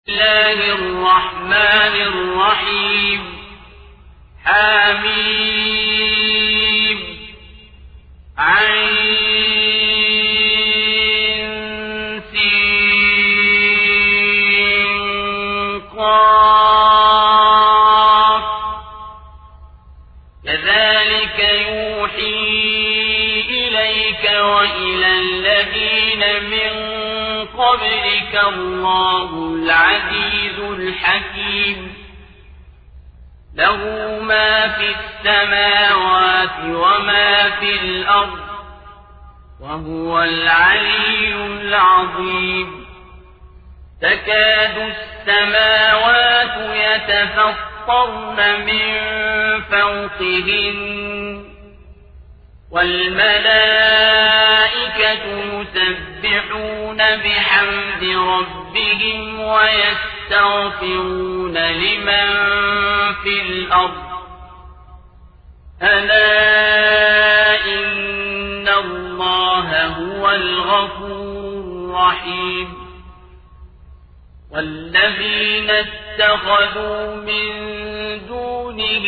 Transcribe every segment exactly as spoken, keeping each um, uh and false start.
الله الرحمن الرحيم حميم عين سين قاف كذلك يوحي إليك وإلى الذين من قبلك الله العزيز الحكيم له ما في السماوات وما في الأرض وهو العلي العظيم تكاد السماوات يتفطرن من فوقهن والملائكة يسبحون بحمد ربهم ويستغفرون لمن في الأرض ألا إن الله هو الغفور الرحيم والذين اتخذوا من دونه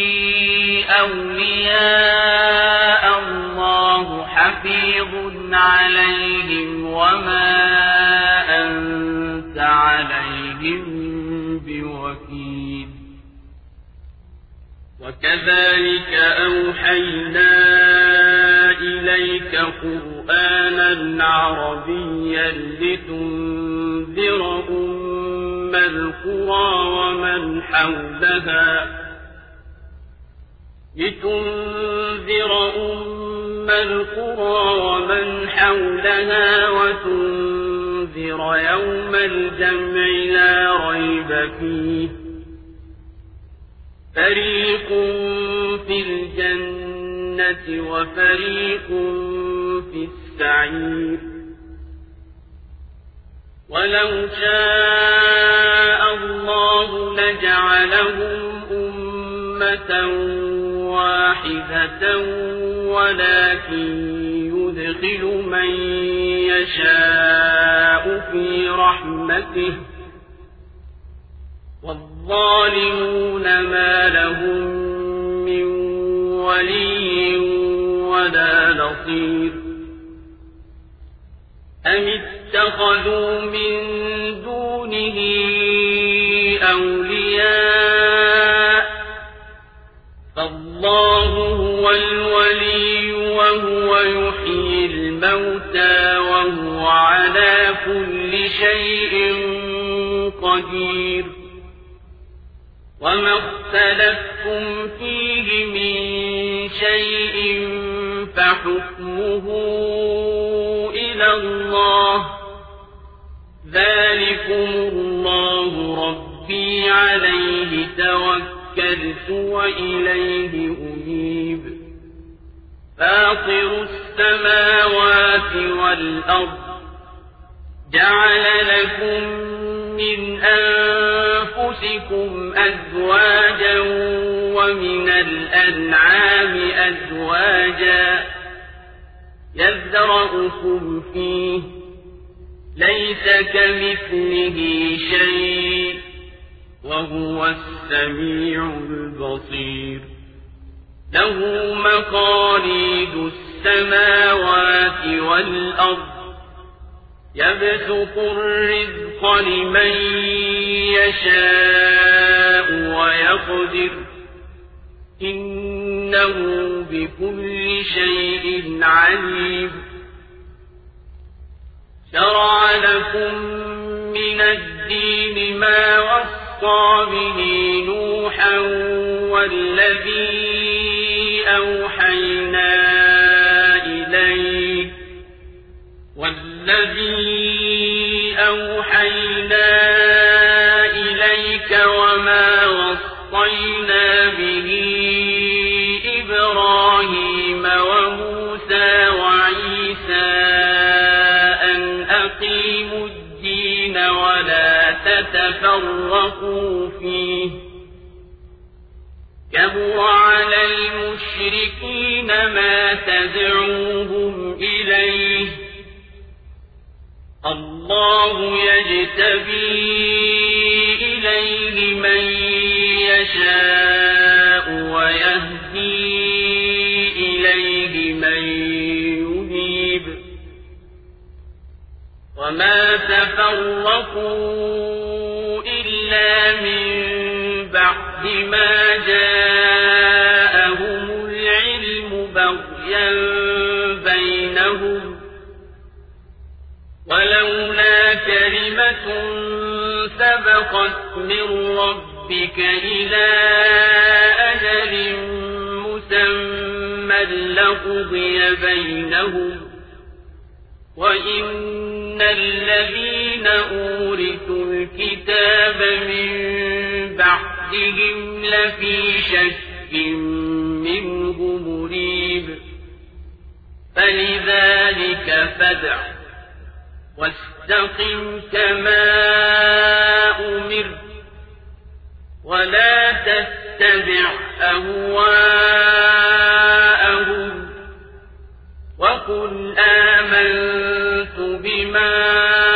أولياء الله حفيظ عليهم وما أنت عليهم بوكيل وكذلك أوحينا إليك قرآنا عربيا لتنذر أم القرى ومن حولها لتنذر أم القرى ومن حولها وتنذر يوم الجمع لا ريب فيه فريق في الجنة وفريق في السعير ولو شاء الله لجعلهم أمة واحدة ولكن يدخل من يشاء في رحمته والظالمون ما لهم من ولي ولا نصير أم اتخذوا من دونه أولياء فالله هو الولي وهو يحيي الموتى وهو على كل شيء قدير وما اختلفتم فيه من شيء فحكمه إلى الله ذلكم الله ربي عليه توكلت وإليه أنيب فاطر السماوات والأرض جعل لكم من أنفسكم أزواجا ومن الأنعام أزواجا يذرأكم فيه ليس كمثله شيء وهو السميع البصير له مقاليد السماوات والأرض يبسط الرزق لمن يشاء ويقدر إنه بكل شيء عليم شرع لكم من الدين ما وصى به نوحا والذي أوحينا إليك والذي أوحينا إليك وما وصينا به إبراهيم وموسى وعيسى أن أقيموا الدين ولا تتفرقوا فيه كبر على المشركين ما تدعوهم إليه الله يجتبي وما تفرقوا إلا من بعد ما جاءهم العلم بغيا بينهم ولولا كلمة سبقت من ربك إلى أجل مسمى لقضي بينهم وإن الذين أورثوا الكتاب من بعدهم لفي شك منه مريب فلذلك فادع واستقم كما أمرت ولا تتبع أهواءهم وقل آمنت بما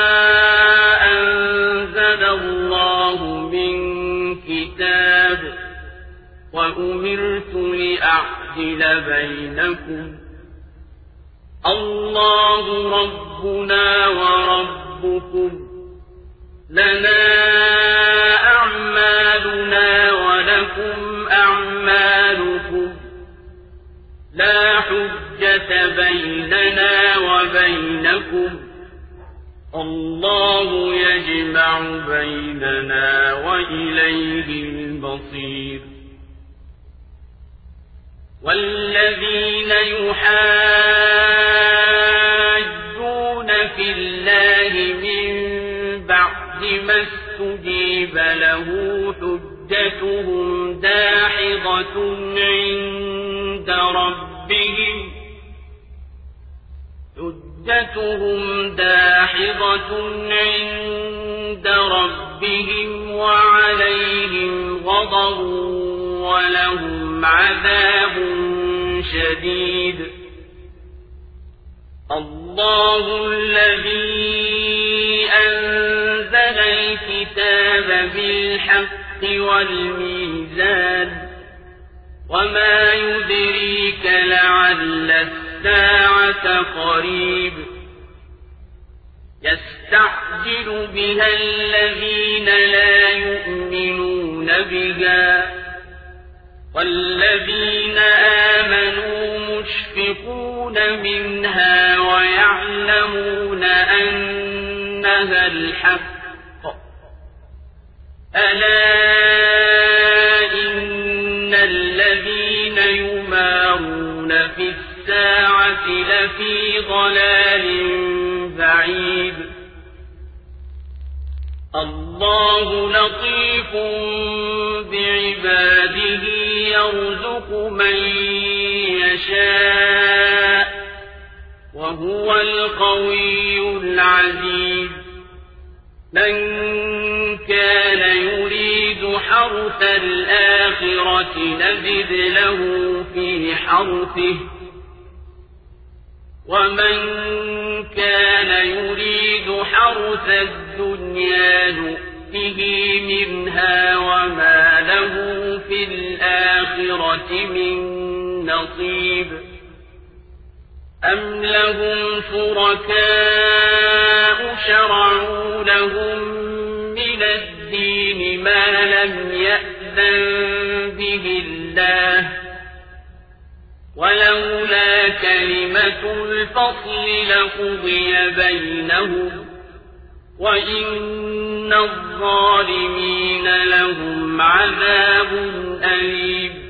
أنزل الله من كتاب وأمرت لأعدل بينكم الله ربنا وربكم لنا أعمالنا ولكم أعمالكم لا حجة بيننا وبينكم الله يجمع بيننا وإليه المصير والذين يحاجون في الله من بعد ما استجيب له حجتهم داحضة عند ربهم حجتهم داحضة عند ربهم وعليهم غضب ولهم عذاب شديد الله الذي أنزل الكتاب بالحق والميزان وما يدريك لعل الساعة قريب يستعجل بها الذين لا يؤمنون بها والذين آمنوا مشفقون منها ويعلمون أنها الحق ألا إن الذين يمارون في الساعة لفي ضلال بعيد الله لطيف بعباده يرزق من يشاء وهو القوي العزيز من كان يريد حرث الآخرة نزد له في حرثه ومن كان يريد حرث الدنيا نؤته منها وما له في الآخرة من نصيب أم لهم شركاء شرعوا لهم من الدين ما لم يأذن به الله ولولا كلمة الفصل لقضي بينهم وإن الظالمين لهم عذاب أليم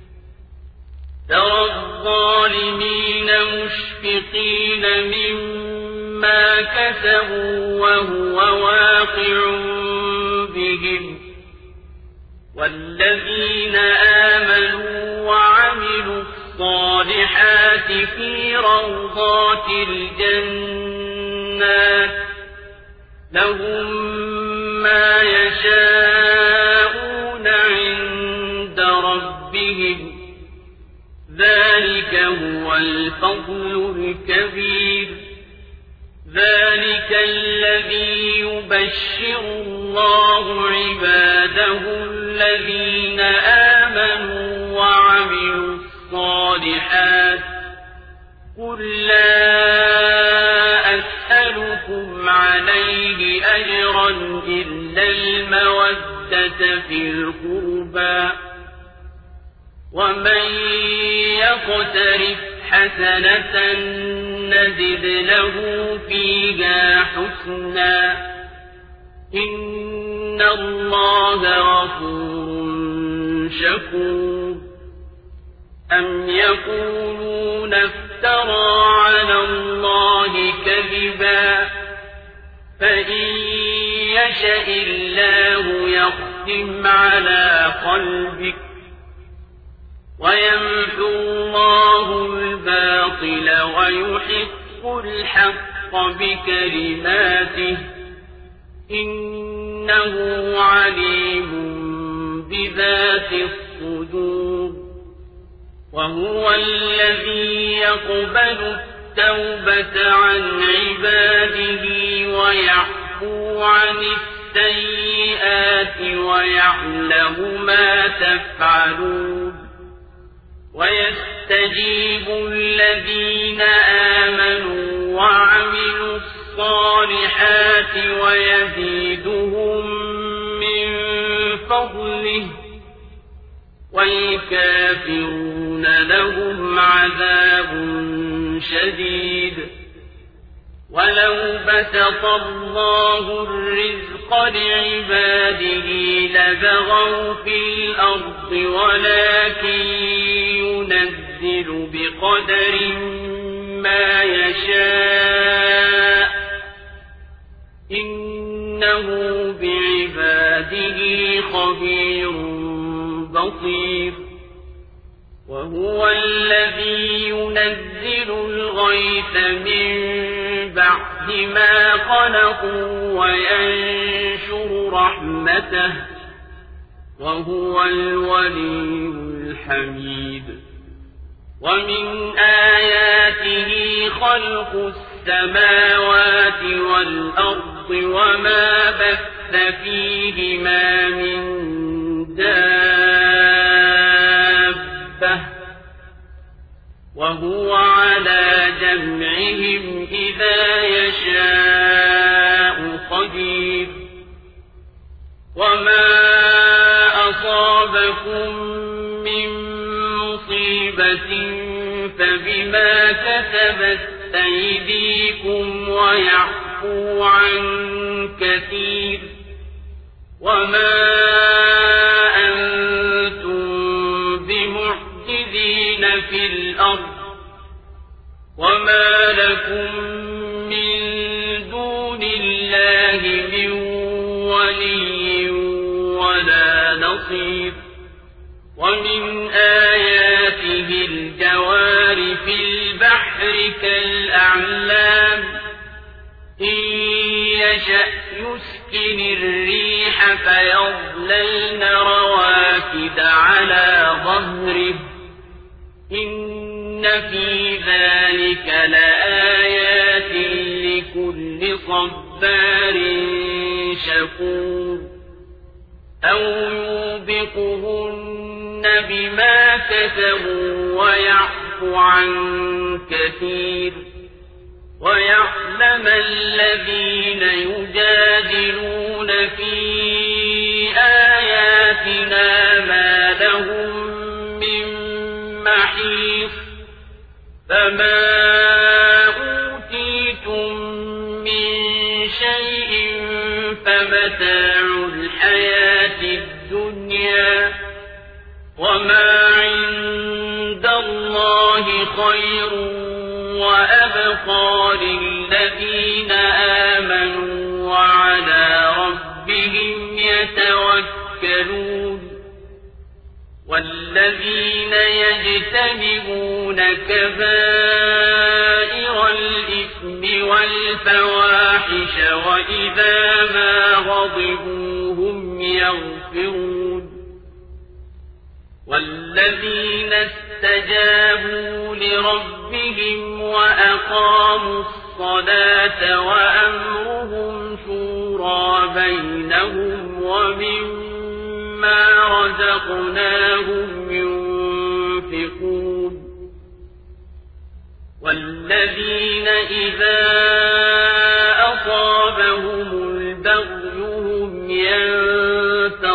ترى الظالمين مشفقين مما كسبوا وهو واقع بهم والذين آمنوا وعملوا الصالحات في روضات الجنات لهم ما يشاءون عند ربهم ذلك هو الفضل الكبير ذلك الذي يبشر الله عباده الذين آمنوا وعملوا الصالحات قل لا أسألكم عليه أجرا إلا المودة في القربى ومن يقترف حسنة نزد له فيها حسنا إن الله غفور شكور أم يقولون افترى على الله كذبا فإن يشأ الله يختم على قلبك ويمحو الله الباطل ويحق الحق بكلماته إنه عليم بذات الصدور وهو الذي يقبل التوبة عن عباده ويعفو عن السيئات ويعلم ما تفعلون ويستجيب الذين آمنوا وعملوا الصالحات ويزيدهم من فضله والكافرون لهم عذاب شديد ولو بسط الله الرزق لعباده لبغوا في الأرض ولكن ينزل بقدر ما يشاء إنه بعباده خبير بصير وهو الذي ينزل الغيث من بعد ما خلقوا وينشر رحمته وهو الولي الحميد ومن آياته خلق السماوات والأرض وما بث فيهما من دابة وهو على جمعهم إذا يشاء قدير وما أصابكم من مصيبة فبما كسبت أيديكم ويعفو عن كثير وما أنتم بمعجزين في الأرض وما لكم من دون الله من ولي ولا نصير ومن آياته الجوار في البحر كالأعلام إن يشأ يسكن الريح فيظللن رواكد على ظهره إن في ذلك لآيات لكل صبار شكور أو يوبقهن بما كسبوا ويعفو عن كثير ويعلم الذين يجادلون في آياتنا ما لهم من محيص فما أوتيتم من شيء فمتاع الحياة الدنيا وما عند الله خير وأبقى للذين آمنوا وعلى ربهم يتوكلون والذين يجتنبون كبائر الإثم والفواحش وإذا ما غضبوا هم يغفرون والذين استجابوا لربهم وأقاموا الصلاة وأمرهم شورى بينهم ومما رزقناهم ينفقون والذين إذا أصابهم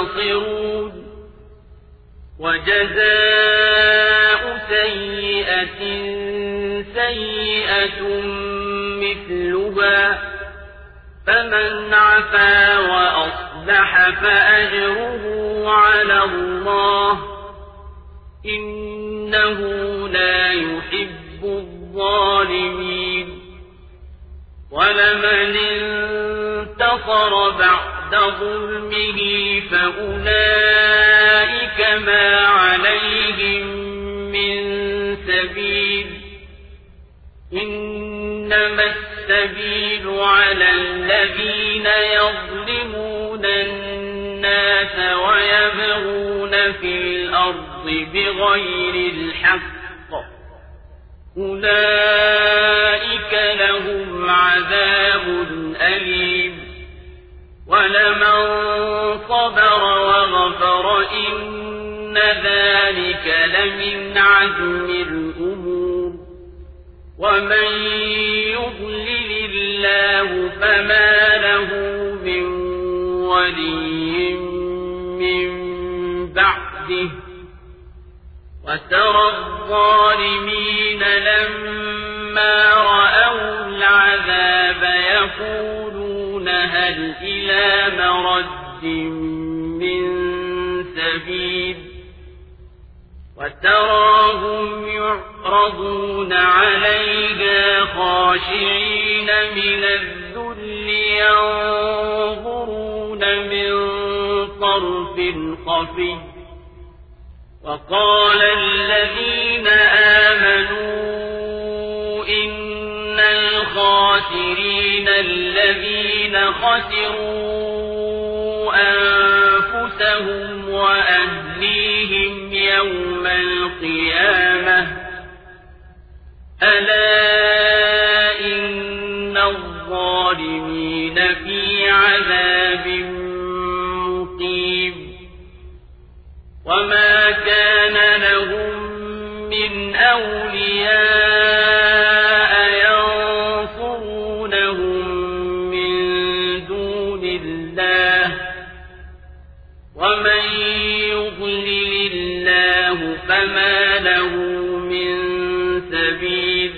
ينتصرون وجزاء سيئة سيئة مثلها فمن عفا وأصلح فأجره على الله إنه لا يحب الظالمين ولمن انتصر بعد ظلمه فأولئك ما عليهم من سبيل إنما السبيل على الذين يظلمون الناس ويبغون في الأرض بغير الحق أولئك لهم عذاب أليم ولمن صبر وغفر إن ذلك لمن عزم الأمور ومن يضلل الله فما له من ولي من بعده وترى الظالمين لما رأوا العذاب يقولون هل إلى مرد من سبيل وتراهم يعرضون عليها خاشعين من الذل ينظرون من طرف خفي وقال الذين آمنوا إن الخاسرين الذين خسروا أنفسهم وأهليهم يوم القيامة ألا إن الظالمين في عذاب مقيم وما كان لهم من أولياء ينصرونهم من دون الله ومن يضلل الله فما له من سبيل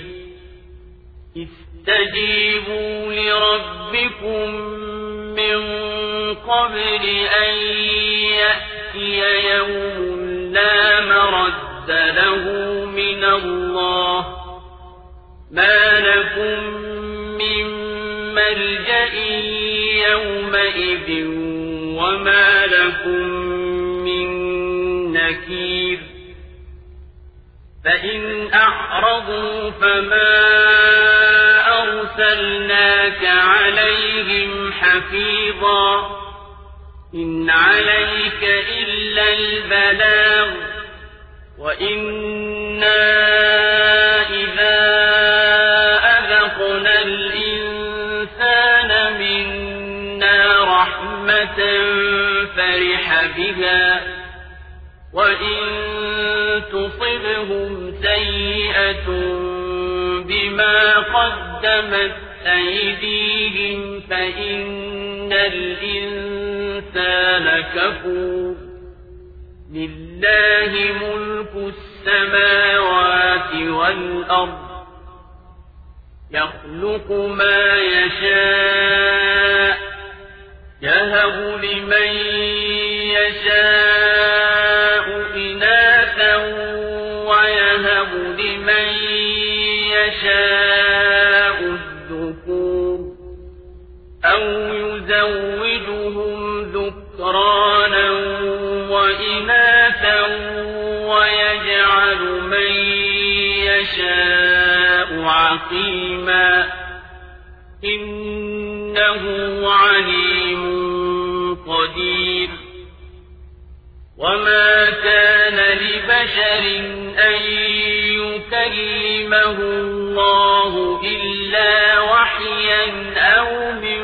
استجيبوا لربكم من قبل أن يأتي يوم لا مرد له من الله ما لكم من ملجأ يومئذ وما لكم من نكير فإن أعرضوا فما أرسلناك عليهم حفيظا إن عليك إلا البلاغ وإنا إذا أذقنا الإنسان منا رحمة فرح بها وإن تصبهم سيئة بما قدمت أيديهم فإن الإنسان كفور لله ملك السماوات والأرض يخلق ما يشاء يهب لمن يشاء إناثا ويهب لمن يشاء الذكور أو يزوجهم ذكرانا وإناثا ويجعل من يشاء عقيما إنه عليم قدير وما كان لبشر أن يكلمه الله إلا وحيا أو من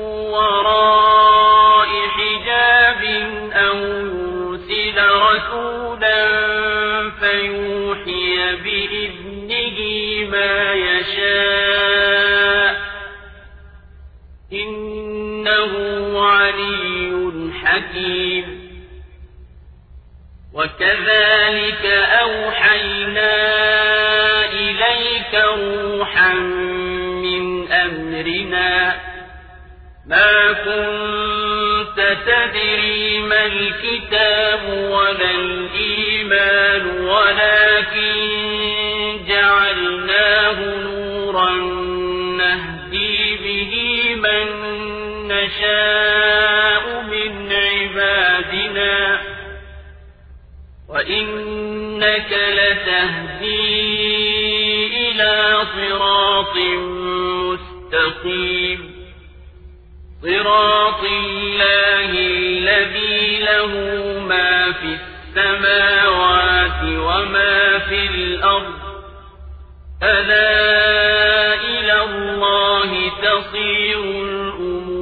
وراء حجاب أو يرسل رسولا فيوحي بإذنه ما يشاء إنه علي حكيم وكذلك أوحينا إليك روحا من أمرنا ما كنت تدري ما الكتاب ولا الإيمان ولكن جعلناه نورا نهدي به من نشاء من عبادنا وإنك لتهدي إلى صراط مستقيم صراط الله الذي له ما في السماوات وما في الأرض ألا إلى الله تصير الأمور